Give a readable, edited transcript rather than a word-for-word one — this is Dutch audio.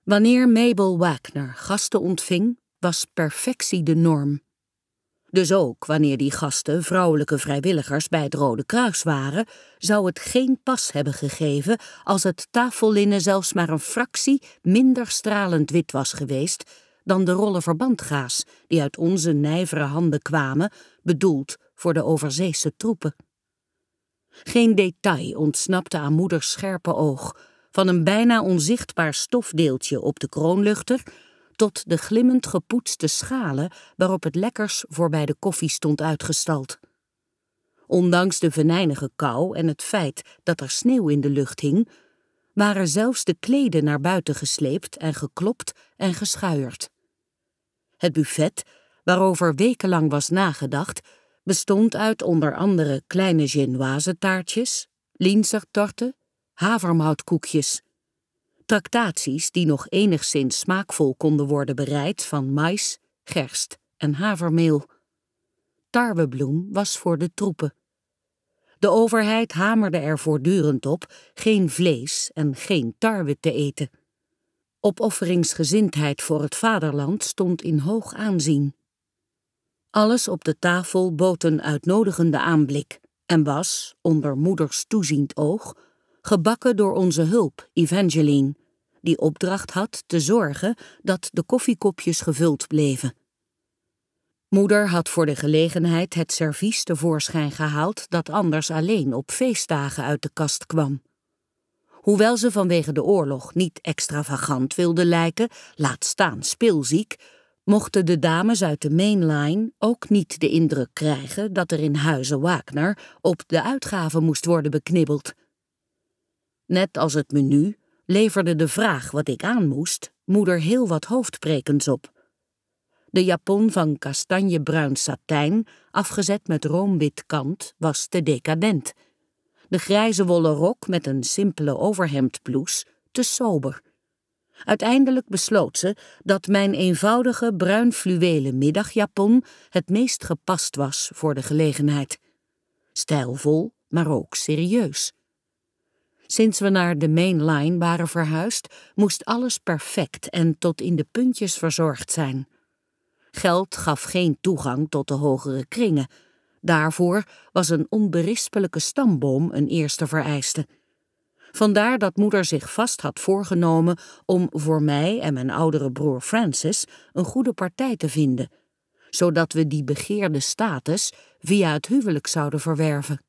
Wanneer Mabel Wagner gasten ontving, was perfectie de norm. Dus ook wanneer die gasten vrouwelijke vrijwilligers bij het Rode Kruis waren, zou het geen pas hebben gegeven als het tafellinnen zelfs maar een fractie minder stralend wit was geweest dan de rollen verbandgaas die uit onze nijvere handen kwamen, bedoeld voor de overzeese troepen. Geen detail ontsnapte aan moeders scherpe oog, van een bijna onzichtbaar stofdeeltje op de kroonluchter tot de glimmend gepoetste schalen waarop het lekkers voorbij de koffie stond uitgestald. Ondanks de venijnige kou en het feit dat er sneeuw in de lucht hing, waren zelfs de kleden naar buiten gesleept en geklopt en geschuierd. Het buffet, waarover wekenlang was nagedacht, bestond uit onder andere kleine Genoise taartjes, Linzertorten, havermoutkoekjes. Tractaties die nog enigszins smaakvol konden worden bereid van mais, gerst en havermeel. Tarwebloem was voor de troepen. De overheid hamerde er voortdurend op geen vlees en geen tarwe te eten. Opofferingsgezindheid voor het vaderland stond in hoog aanzien. Alles op de tafel bood een uitnodigende aanblik en was, onder moeders toeziend oog, gebakken door onze hulp, Evangeline, die opdracht had te zorgen dat de koffiekopjes gevuld bleven. Moeder had voor de gelegenheid het servies tevoorschijn gehaald dat anders alleen op feestdagen uit de kast kwam. Hoewel ze vanwege de oorlog niet extravagant wilde lijken, laat staan speelziek, mochten de dames uit de mainline ook niet de indruk krijgen dat er in huize Wagner op de uitgaven moest worden beknibbeld. Net als het menu leverde de vraag wat ik aan moest moeder heel wat hoofdprekens op. De japon van kastanjebruin satijn, afgezet met roomwit kant, was te decadent. De grijze wollen rok met een simpele overhemdblouse te sober. Uiteindelijk besloot ze dat mijn eenvoudige bruin fluwelen middagjapon het meest gepast was voor de gelegenheid. Stijlvol, maar ook serieus. Sinds we naar de mainline waren verhuisd, moest alles perfect en tot in de puntjes verzorgd zijn. Geld gaf geen toegang tot de hogere kringen. Daarvoor was een onberispelijke stamboom een eerste vereiste. Vandaar dat moeder zich vast had voorgenomen om voor mij en mijn oudere broer Francis een goede partij te vinden, zodat we die begeerde status via het huwelijk zouden verwerven.